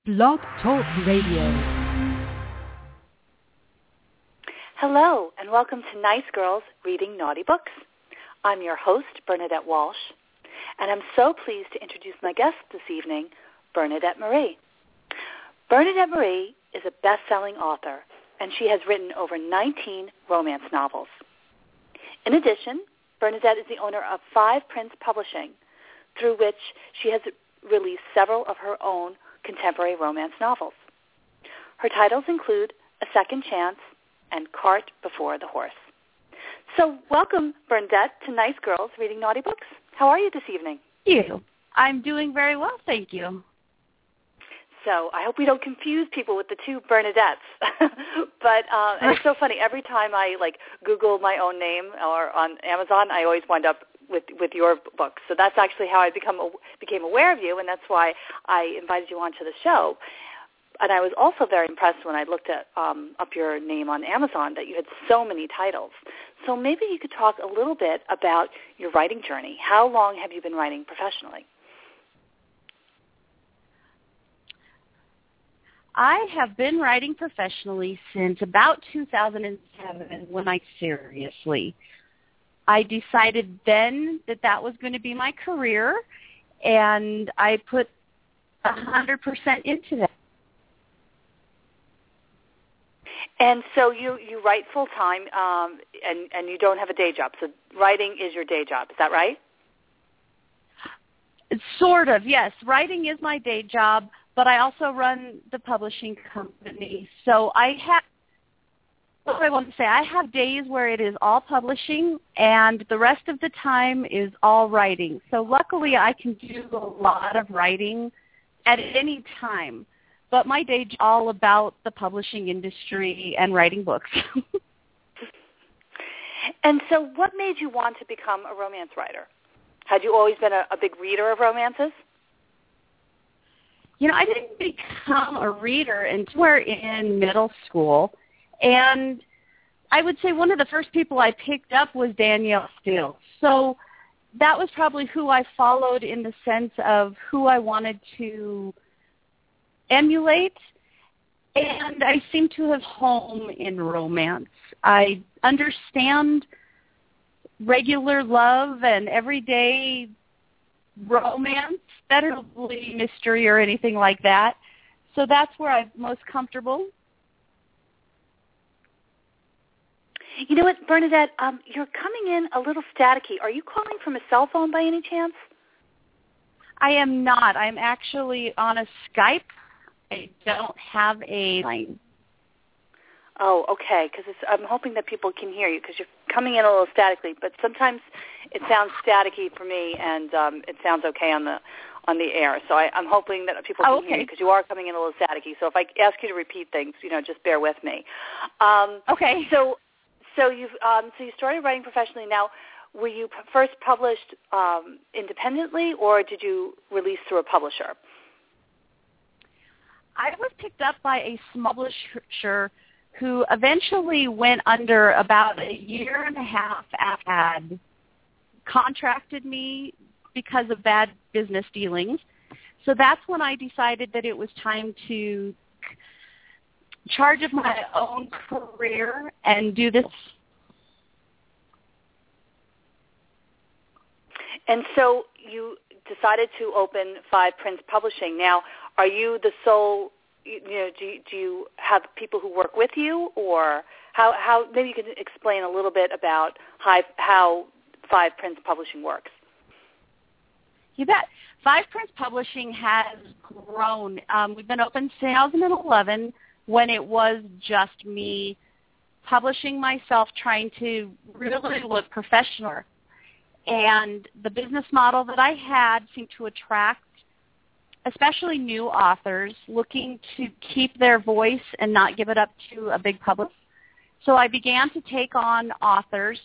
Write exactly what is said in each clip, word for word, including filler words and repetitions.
Blog Talk Radio. Hello, and welcome to Nice Girls Reading Naughty Books. I'm your host, Bernadette Walsh, and I'm so pleased to introduce my guest this evening, Bernadette Marie. Bernadette Marie is a best-selling author, and she has written over nineteen romance novels. In addition, Bernadette is the owner of Five Prince Publishing, through which she has released several of her own contemporary romance novels. Her titles include A Second Chance and Cart Before the Horse. So welcome, Bernadette, to Nice Girls Reading Naughty Books. How are you this evening? Thank you. I'm doing very well, thank you. So I hope we don't confuse people with the two Bernadettes. but uh, and it's so funny. Every time I like Google my own name or on Amazon, I always wind up with with your books. So that's actually how I become became aware of you, and that's why I invited you onto the show. And I was also very impressed when I looked at um, up your name on Amazon that you had so many titles. So maybe you could talk a little bit about your writing journey. How long have you been writing professionally? I have been writing professionally since about two thousand seven when I seriously. I decided then that that was going to be my career, and I put one hundred percent into that. And so you, you write full-time, um, and, and you don't have a day job. So writing is your day job. Is that right? Sort of, yes. Writing is my day job, but I also run the publishing company. So I have, what I want to say, I have days where it is all publishing, and the rest of the time is all writing. So luckily I can do a lot of writing at any time. But my day is all about the publishing industry and writing books. And so what made you want to become a romance writer? Had you always been a, a big reader of romances? You know, I didn't become a reader until we were in middle school. And I would say one of the first people I picked up was Danielle Steele. So that was probably who I followed in the sense of who I wanted to emulate, and I seem to have home in romance. I understand regular love and everyday romance better than mystery or anything like that. So that's where I'm most comfortable. You know what, Bernadette, um, you're coming in a little staticky. Are you calling from a cell phone by any chance? I am not. I'm actually on a Skype. I don't have a line. Oh, okay, because I'm hoping that people can hear you because you're coming in a little statically, but sometimes it sounds staticky for me, and um, it sounds okay on the on the air. So I, I'm hoping that people can oh, okay. hear you because you are coming in a little staticky. So if I ask you to repeat things, you know, just bear with me. Um, okay. So, so you've um, so you started writing professionally. Now, were you p- first published um, independently, or did you release through a publisher? I was picked up by a small publisher who eventually went under about a year and a half after I had contracted me because of bad business dealings. So that's when I decided that it was time to charge of my own career and do this. And so you decided to open Five Prince Publishing. Now, are you the sole, you know, do you, do you have people who work with you, or how, how maybe you can explain a little bit about how, how Five Prince Publishing works? You bet. Five Prince Publishing has grown. Um, we've been open since two thousand eleven when it was just me publishing myself, trying to really look professional. And the business model that I had seemed to attract especially new authors looking to keep their voice and not give it up to a big public. So I began to take on authors,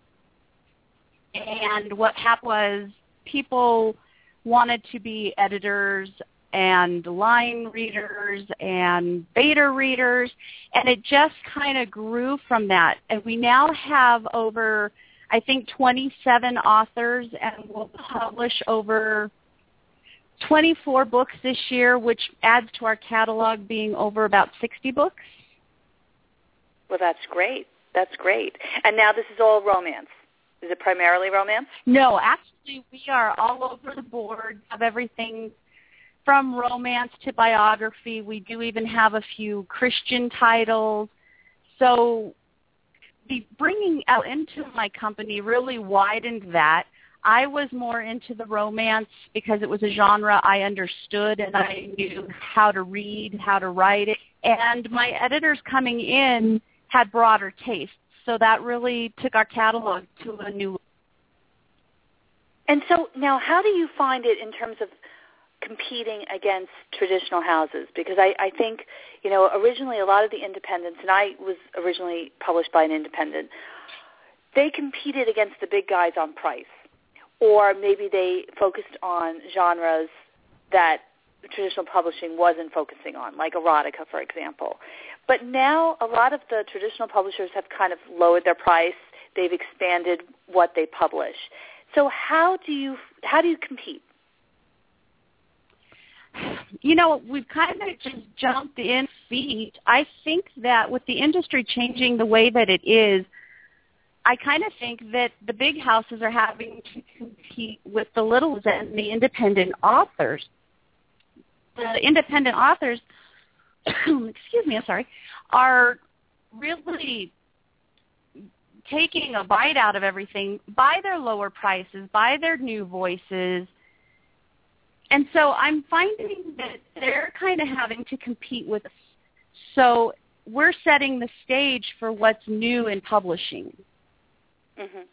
and what happened was people wanted to be editors and line readers and beta readers, and it just kind of grew from that. And we now have over, I think, twenty-seven authors, and we'll publish over twenty-four books this year, which adds to our catalog being over about sixty books. Well, that's great. That's great. And now this is all romance. Is it primarily romance? No, actually, we are all over the board of everything from romance to biography. We do even have a few Christian titles. So the bringing out into my company really widened that. I was more into the romance because it was a genre I understood and I knew how to read, how to write it. And my editors coming in had broader tastes. So that really took our catalog to a new. And so now how do you find it in terms of competing against traditional houses? Because I, I think, you know, originally a lot of the independents, and I was originally published by an independent, they competed against the big guys on price. Or maybe they focused on genres that traditional publishing wasn't focusing on, like erotica, for example. But now a lot of the traditional publishers have kind of lowered their price. They've expanded what they publish. So how do you how do you compete? You know, we've kind of just jumped in feet. I think that with the industry changing the way that it is, I kind of think that the big houses are having to compete with the littles and the independent authors. The independent authors, excuse me, I'm sorry, are really taking a bite out of everything by their lower prices, by their new voices. And so I'm finding that they're kind of having to compete with us. So we're setting the stage for what's new in publishing. Mm-hmm.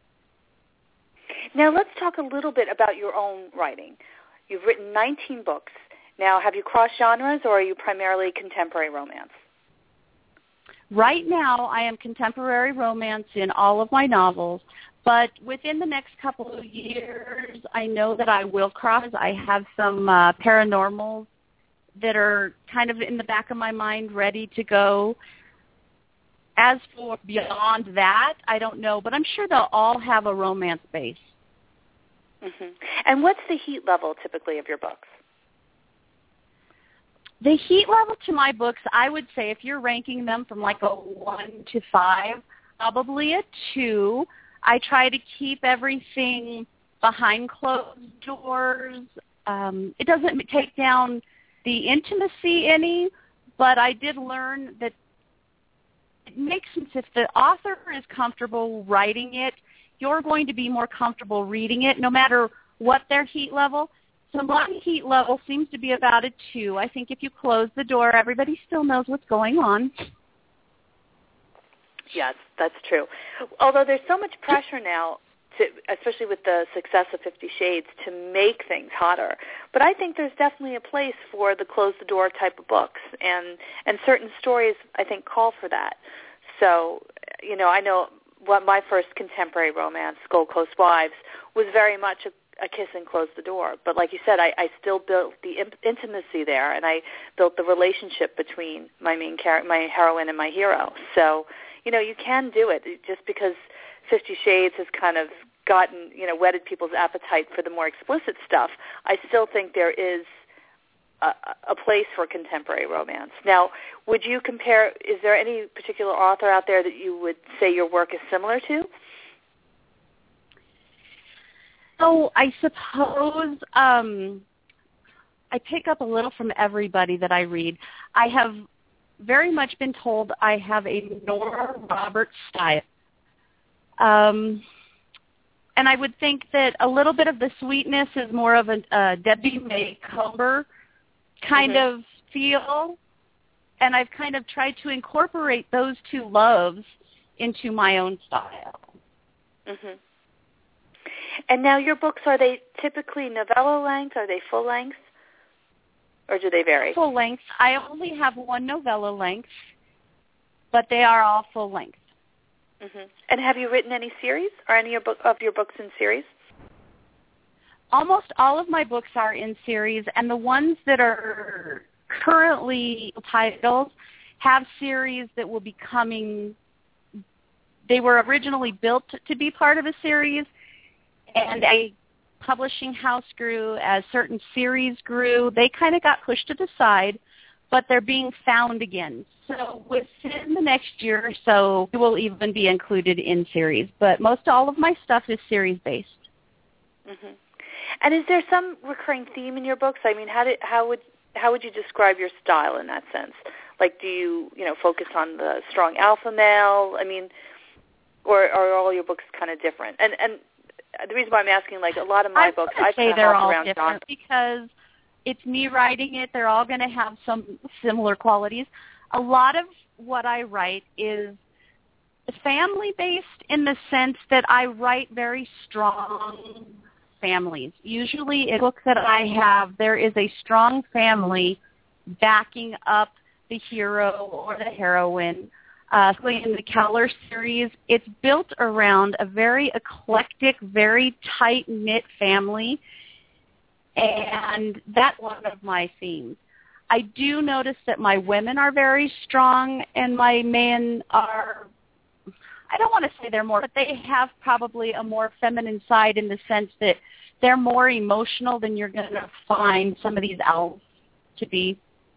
Now let's talk a little bit about your own writing. You've written nineteen books. Now, have you crossed genres, or are you primarily contemporary romance? Right now, I am contemporary romance in all of my novels, but within the next couple of years, I know that I will cross. I have some uh, paranormals that are kind of in the back of my mind, ready to go. As for beyond that, I don't know, but I'm sure they'll all have a romance base. Mm-hmm. And what's the heat level typically of your books? The heat level to my books, I would say if you're ranking them from like a one to five, probably a two. I try to keep everything behind closed doors. Um, it doesn't take down the intimacy any, but I did learn that it makes sense if the author is comfortable writing it, you're going to be more comfortable reading it, no matter what their heat level. So my heat level seems to be about a two. I think if you close the door, everybody still knows what's going on. Yes, that's true. Although there's so much pressure now, to, especially with the success of Fifty Shades, to make things hotter. But I think there's definitely a place for the close-the-door type of books, and, and certain stories, I think, call for that. So, you know, I know what my first contemporary romance, Gold Coast Wives, was very much a a kiss and close the door. But like you said, I, I still built the in- intimacy there, and I built the relationship between my main char- my heroine and my hero. So, you know, you can do it. Just because Fifty Shades has kind of gotten, you know, whetted people's appetite for the more explicit stuff, I still think there is a, a place for contemporary romance. Now, would you compare, is there any particular author out there that you would say your work is similar to? So I suppose um, I pick up a little from everybody that I read. I have very much been told I have a Nora Roberts style. Um, and I would think that a little bit of the sweetness is more of a uh, Debbie May Comber kind mm-hmm. of feel. And I've kind of tried to incorporate those two loves into my own style. Mm-hmm. And now your books, are they typically novella length? Are they full length? Or do they vary? Full length. I only have one novella length, but they are all full length. Mm-hmm. And have you written any series? Are any of your books in series? Almost all of my books are in series, and the ones that are currently titles have series that will be coming. They were originally built to be part of a series, and I publishing house grew, as certain series grew, they kind of got pushed to the side, but they're being found again. So within the next year or so, it will even be included in series. But most all of my stuff is series-based. Mm-hmm. And is there some recurring theme in your books? I mean, how did how would how would you describe your style in that sense? Like, do you you know focus on the strong alpha male? I mean, or, or are all your books kind of different? And and the reason why I'm asking, like, a lot of my I books, I say they're all around different because it's me writing it. They're all going to have some similar qualities. A lot of what I write is family-based in the sense that I write very strong families. Usually in books that I have, there is a strong family backing up the hero or the heroine. Uh, in the Keller series, it's built around a very eclectic, very tight-knit family, and that's one of my themes. I do notice that my women are very strong and my men are, I don't want to say they're more, but they have probably a more feminine side in the sense that they're more emotional than you're going to find some of these elves to be.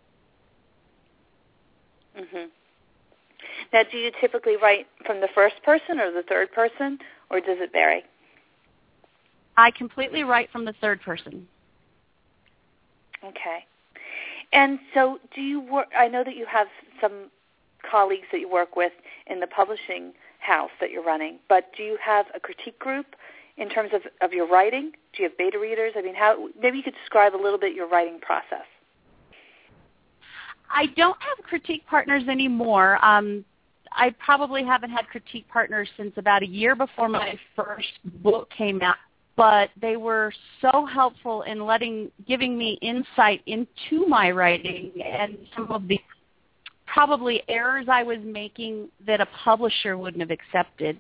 Mm-hmm. Now, do you typically write from the first person or the third person, or does it vary? I completely write from the third person. Okay. And so do you work, I know that you have some colleagues that you work with in the publishing house that you're running, but do you have a critique group in terms of, of your writing? Do you have beta readers? I mean, how maybe you could describe a little bit your writing process. I don't have critique partners anymore. Um, I probably haven't had critique partners since about a year before my first book came out, but they were so helpful in letting, giving me insight into my writing and some of the probably errors I was making that a publisher wouldn't have accepted.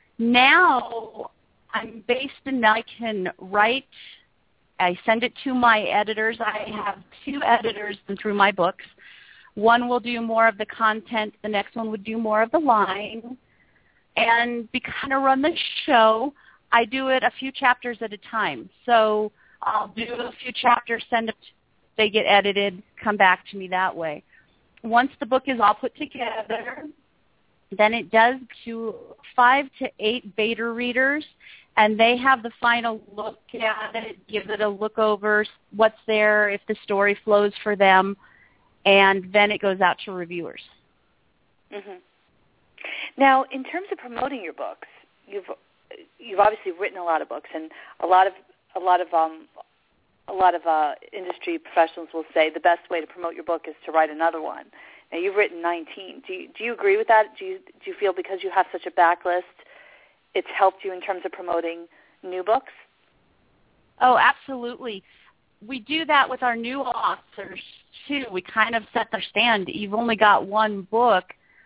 Now I'm based in, I can write, I send it to my editors. I have two editors through my books. One will do more of the content. The next one would do more of the line. And we kind of run the show. I do it a few chapters at a time. So I'll do a few chapters, send it, they get edited, come back to me that way. Once the book is all put together, then it does to five to eight beta readers, and they have the final look at it, give it a look over, what's there, if the story flows for them, and then it goes out to reviewers. Mm-hmm. Now, in terms of promoting your books, you've you've obviously written a lot of books, and a lot of a lot of um, a lot of uh, industry professionals will say the best way to promote your book is to write another one. Now, you've written nineteen. Do you, do you agree with that? Do you do you feel because you have such a backlist, it's helped you in terms of promoting new books? Oh, absolutely. We do that with our new authors, too. We kind of set their stand. You've only got one book.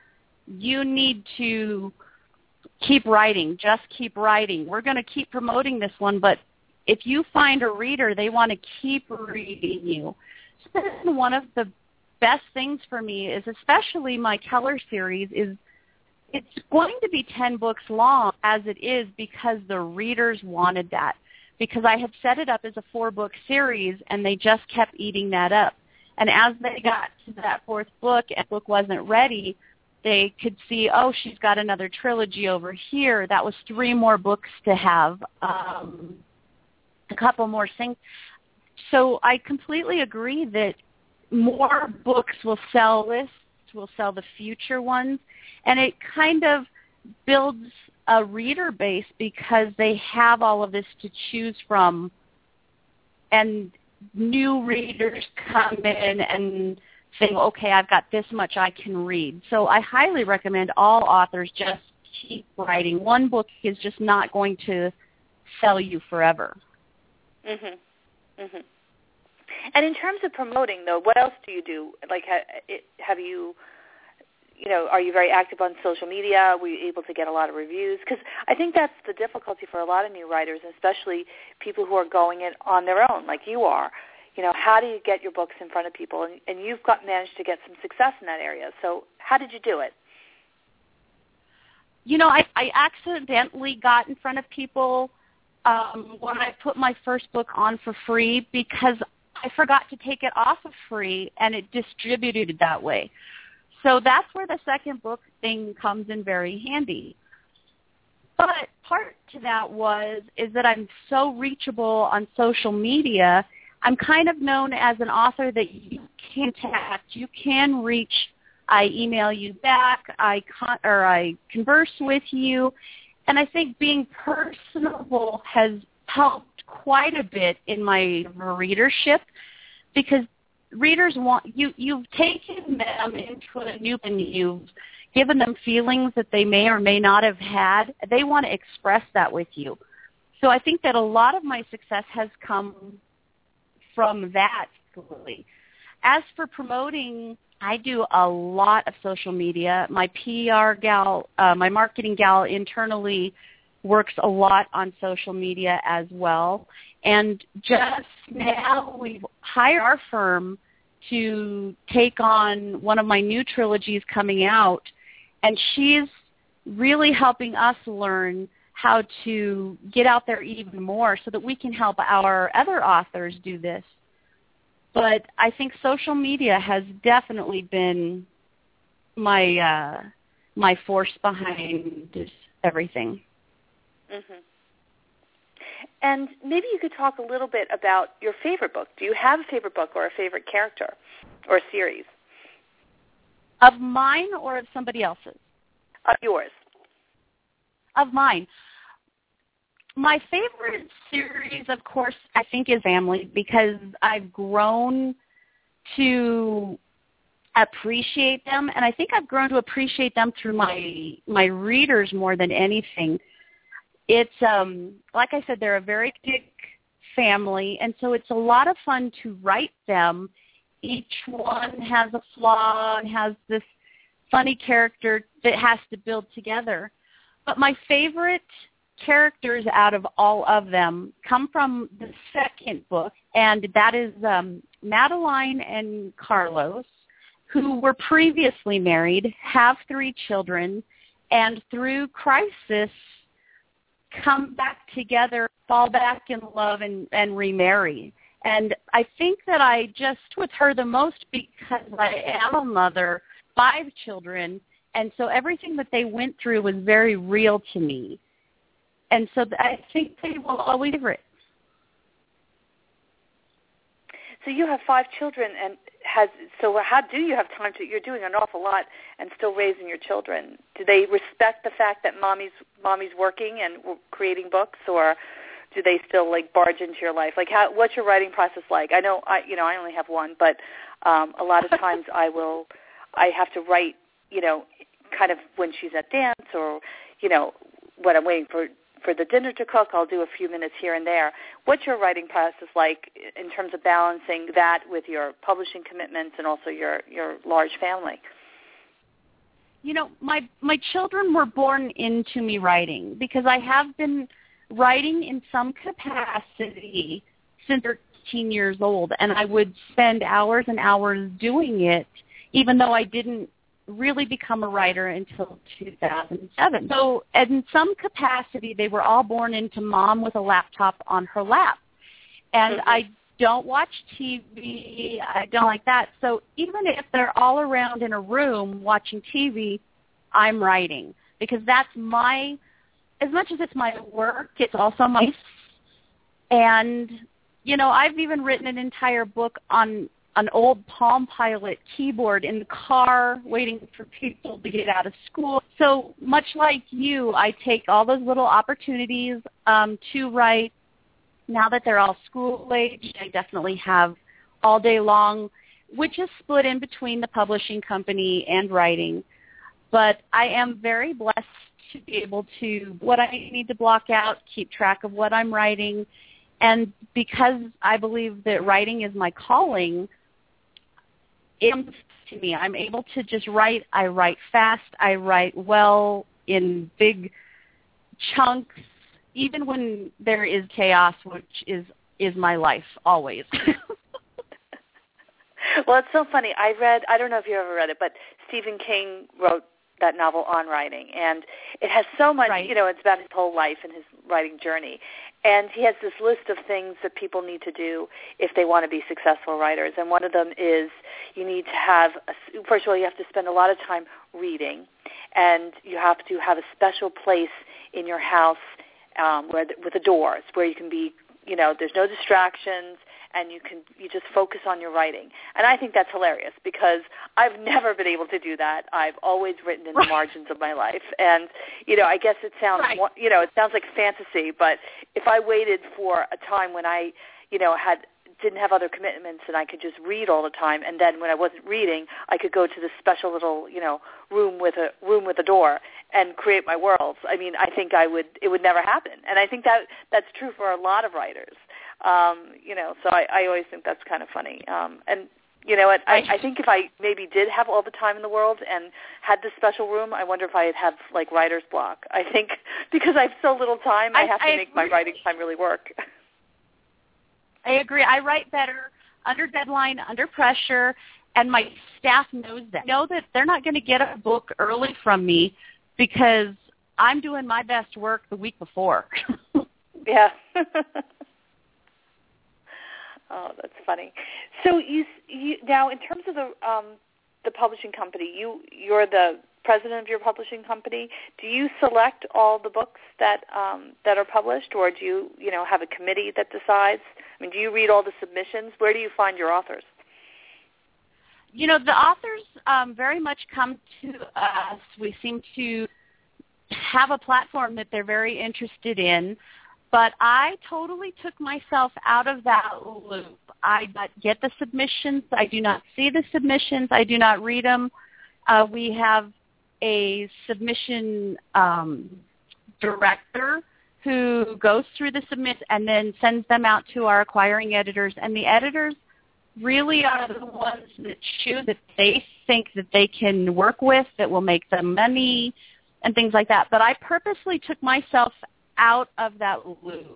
You need to keep writing. Just keep writing. We're going to keep promoting this one, but if you find a reader, they want to keep reading you. So this is one of the best things for me is, especially my Keller series, is it's going to be ten books long as it is because the readers wanted that. Because I had set it up as a four-book series, and they just kept eating that up. And as they got to that fourth book and the book wasn't ready, they could see, oh, she's got another trilogy over here. That was three more books to have, um, a couple more things. So I completely agree that more books will sell lists, will sell the future ones, and it kind of builds a reader base because they have all of this to choose from, and new readers come in and think, okay, I've got this much I can read. So I highly recommend all authors just keep writing. One book is just not going to sell you forever. Mhm. Mhm. And in terms of promoting, though, what else do you do? Like, have you, you know, are you very active on social media? Were you able to get a lot of reviews? Because I think that's the difficulty for a lot of new writers, especially people who are going it on their own, like you are. You know, how do you get your books in front of people? And, and you've got managed to get some success in that area. So how did you do it? You know, I, I accidentally got in front of people um, when I put my first book on for free because I forgot to take it off of free, and it distributed that way. So that's where the second book thing comes in very handy. But part to that was is that I'm so reachable on social media. I'm kind of known as an author that you can contact, you can reach. I email you back, I con- or I converse with you, and I think being personable has helped quite a bit in my readership because readers want you. You've taken them into a new, and you've given them feelings that they may or may not have had. They want to express that with you. So I think that a lot of my success has come from that. As for promoting, I do a lot of social media. My P R gal, uh, my marketing gal internally works a lot on social media as well. And just now we've hired our firm to take on one of my new trilogies coming out, and she's really helping us learn how to get out there even more so that we can help our other authors do this. But I think social media has definitely been my uh, my force behind this, everything. Mm-hmm. And maybe you could talk a little bit about your favorite book. Do you have a favorite book or a favorite character or a series? Of mine or of somebody else's? Of yours. Of mine. My favorite series, of course, I think is Family because I've grown to appreciate them, and I think I've grown to appreciate them through my my readers more than anything. It's, um, like I said, they're a very big family, and so it's a lot of fun to write them. Each one has a flaw and has this funny character that has to build together. But my favorite characters out of all of them come from the second book, and that is um, Madeline and Carlos, who were previously married, have three children, and through crisis come back together, fall back in love, and, and remarry. And I think that I just with her the most because I am a mother, five children, and so everything that they went through was very real to me. And so I think they will always favorite. So you have five children, and has so how do you have time to? You're doing an awful lot and still raising your children. Do they respect the fact that mommy's mommy's working and creating books, or do they still like barge into your life? Like, how? What's your writing process like? I know I, you know, I only have one, but um, a lot of times I will, I have to write, you know, kind of when she's at dance, or you know, when I'm waiting for. For the dinner to cook, I'll do a few minutes here and there. What's your writing process like in terms of balancing that with your publishing commitments and also your, your large family? You know, my my children were born into me writing because I have been writing in some capacity since thirteen years old, and I would spend hours and hours doing it, even though I didn't really become a writer until two thousand seven. So in some capacity, they were all born into mom with a laptop on her lap. And mm-hmm. I don't watch T V. I don't like that. So even if they're all around in a room watching T V, I'm writing because that's my, as much as it's my work, it's also my, and, you know, I've even written an entire book on an old Palm Pilot keyboard in the car waiting for people to get out of school. So much like you, I take all those little opportunities um, to write. Now that they're all school-aged, I definitely have all day long, which is split in between the publishing company and writing. But I am very blessed to be able to, what I need to block out, keep track of what I'm writing. And because I believe that writing is my calling, it comes to me. I'm able to just write. I write fast. I write well in big chunks, even when there is chaos, which is, is my life always. Well, it's so funny. I read, I don't know if you ever read it, but Stephen King wrote that novel On Writing, and it has so much, right. you know, it's about his whole life and his writing journey. And he has this list of things that people need to do if they want to be successful writers. And one of them is you need to have, a, first of all, you have to spend a lot of time reading. And you have to have a special place in your house um, where the, with the doors where you can be, you know, there's no distractions, and you can you just focus on your writing. And I think that's hilarious because I've never been able to do that. I've always written in the margins of my life. And, you know, I guess it sounds, right. you know, it sounds like fantasy, but if I waited for a time when I, you know, had didn't have other commitments and I could just read all the time, and then when I wasn't reading, I could go to this special little, you know, room with a room with a door and create my worlds. I mean, I think I would it would never happen. And I think that that's true for a lot of writers. Um, you know, so I, I always think that's kind of funny. Um, and, you know, what, I, I think if I maybe did have all the time in the world and had this special room, I wonder if I'd have, like, writer's block. I think because I have so little time, I, I have to I make agree. my writing time really work. I agree. I write better under deadline, under pressure, and my staff knows that. Know that they're not going to get a book early from me because I'm doing my best work the week before. Yeah. Oh, that's funny. So you, you now, in terms of the um, the publishing company, you you're the president of your publishing company. Do you select all the books that um, that are published, or do you you know have a committee that decides? I mean, do you read all the submissions? Where do you find your authors? You know, the authors um, very much come to us. We seem to have a platform that they're very interested in. But I totally took myself out of that loop. I get the submissions. I do not see the submissions. I do not read them. Uh, we have a submission um, director who goes through the submits and then sends them out to our acquiring editors. And the editors really are the ones that choose that they think that they can work with, that will make them money, and things like that. But I purposely took myself out of that loop.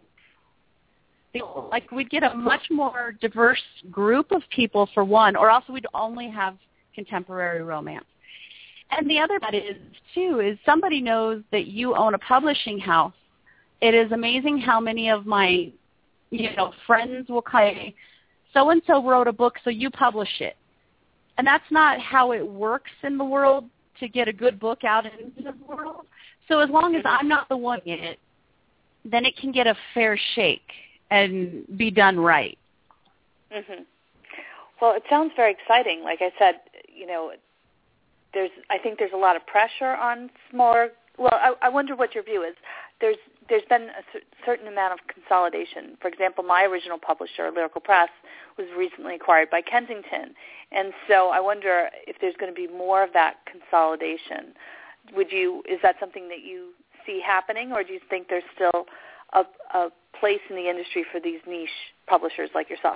Like, we'd get a much more diverse group of people, for one, or else we'd only have contemporary romance. And the other part is, too, is somebody knows that you own a publishing house. It is amazing how many of my, you know, friends will say, so-and-so wrote a book, so you publish it. And that's not how it works in the world to get a good book out into the world. So as long as I'm not the one in it, then it can get a fair shake and be done right. Mm-hmm. Well, it sounds very exciting. Like I said, you know, there's I think there's a lot of pressure on smaller. Well, I, I wonder what your view is. There's there's been a cer- certain amount of consolidation. For example, my original publisher, Lyrical Press, was recently acquired by Kensington, and so I wonder if there's going to be more of that consolidation. Would you? Is that something that you see happening, or do you think there's still a, a place in the industry for these niche publishers like yourself?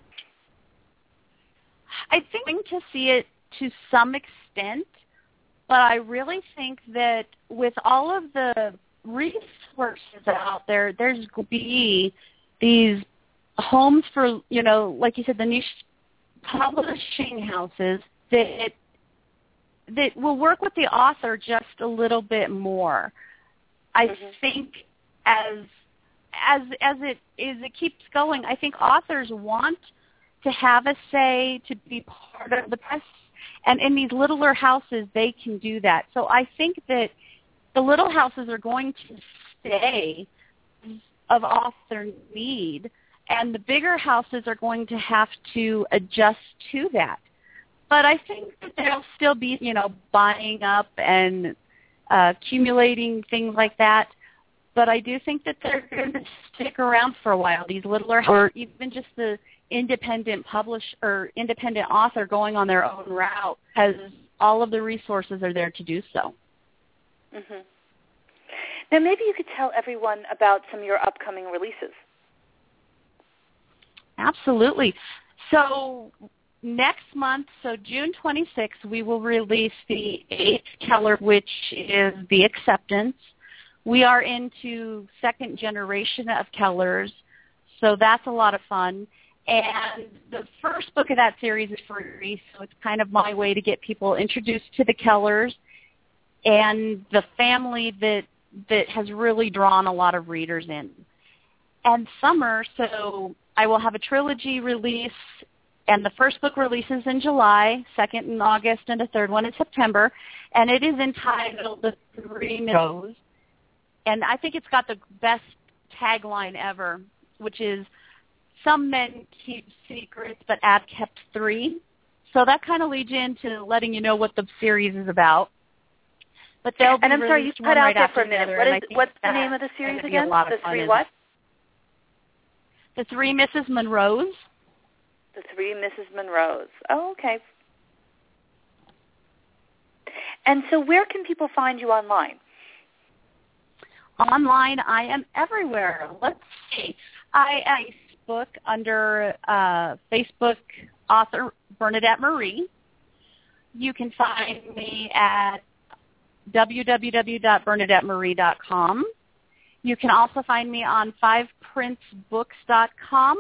I think we're going to see it to some extent, but I really think that with all of the resources out there, there's going to be these homes for, you know, like you said, the niche publishing houses that that will work with the author just a little bit more. I mm-hmm. think as as as it is it keeps going, I think authors want to have a say, to be part of the press, and in these littler houses they can do that. So I think that the little houses are going to stay of author need, and the bigger houses are going to have to adjust to that. But I think that there'll still be, you know, buying up and uh, accumulating things like that. But I do think that they're going to stick around for a while. These littler, or even just the independent publish or independent author going on their own route, has all of the resources are there to do so. Mm-hmm. Now, maybe you could tell everyone about some of your upcoming releases. Absolutely. So next month, so June twenty-sixth, we will release the eighth Keller, which is The Acceptance. We are into second generation of Kellers, so that's a lot of fun. And the first book of that series is free, so it's kind of my way to get people introduced to the Kellers and the family that that has really drawn a lot of readers in. and summer, so I will have a trilogy release, and the first book releases in July, second in August, and the third one in September, and it is entitled The Three Misses. And I think it's got the best tagline ever, which is, some men keep secrets, but Ab kept three. So that kind of leads you into letting you know what the series is about. But they'll be and I'm sorry, you cut out right there for a the minute. other, what is, what's the that name of the series be again? The Three what? The Three Missus Monroes. The Three Missus Monroes. Oh, okay. And so where can people find you online? Online, I am everywhere. Let's see. I, I book under uh, Facebook author Bernadette Marie. You can find me at w w w dot bernadette marie dot com. You can also find me on five prince books dot com.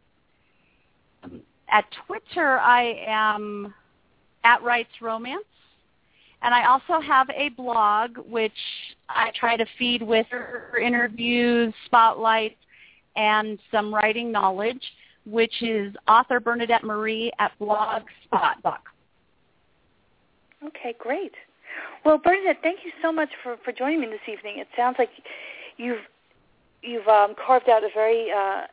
At Twitter, I am at Writes Romance. And I also have a blog, which I try to feed with interviews, spotlights, and some writing knowledge, which is author Bernadette Marie at blogspot dot com. Okay, great. Well, Bernadette, thank you so much for, for joining me this evening. It sounds like you've you've um, carved out a very uh,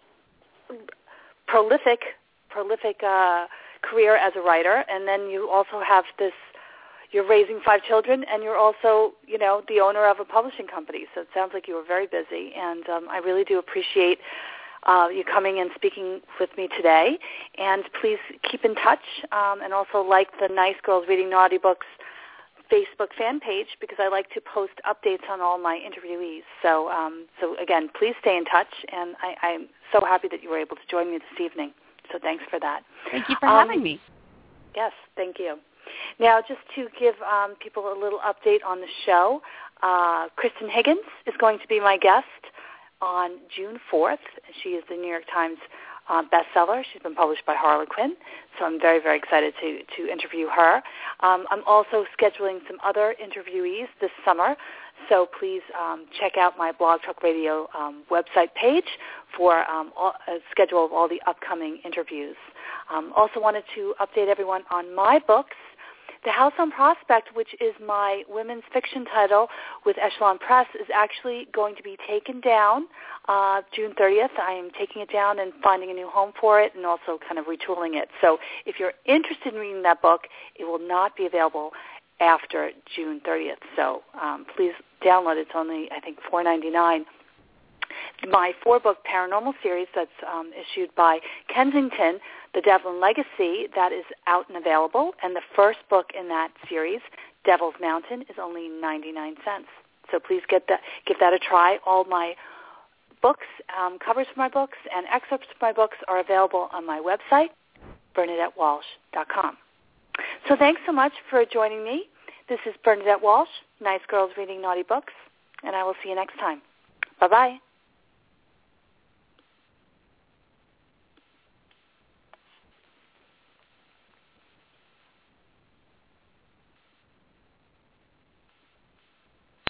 prolific prolific uh, career as a writer, and then you also have this. You're raising five children, and you're also, you know, the owner of a publishing company. So it sounds like you were very busy, and um, I really do appreciate uh, you coming and speaking with me today. And please keep in touch, um, and also like the Nice Girls Reading Naughty Books Facebook fan page, because I like to post updates on all my interviewees. So, um, so again, please stay in touch, and I, I'm so happy that you were able to join me this evening. So thanks for that. Thank you for um, having me. Yes, thank you. Now, just to give um, people a little update on the show, uh, Kristen Higgins is going to be my guest on June fourth. She is the New York Times uh, bestseller. She's been published by Harlequin, so I'm very, very excited to, to interview her. Um, I'm also scheduling some other interviewees this summer, so please um, check out my Blog Talk Radio um, website page for um, all, a schedule of all the upcoming interviews. Um, also wanted to update everyone on my books. The House on Prospect, which is my women's fiction title with Echelon Press, is actually going to be taken down uh, June thirtieth. I am taking it down and finding a new home for it and also kind of retooling it. So if you're interested in reading that book, it will not be available after June thirtieth. So um, please download it. It's only, I think, four dollars and ninety-nine cents. My four-book paranormal series that's um, issued by Kensington, The Devlin Legacy, that is out and available. And the first book in that series, Devil's Mountain, is only ninety-nine cents. So please get that, give that a try. All my books, um, covers for my books, and excerpts from my books are available on my website, bernadette walsh dot com. So thanks so much for joining me. This is Bernadette Walsh, Nice Girls Reading Naughty Books, and I will see you next time. Bye-bye.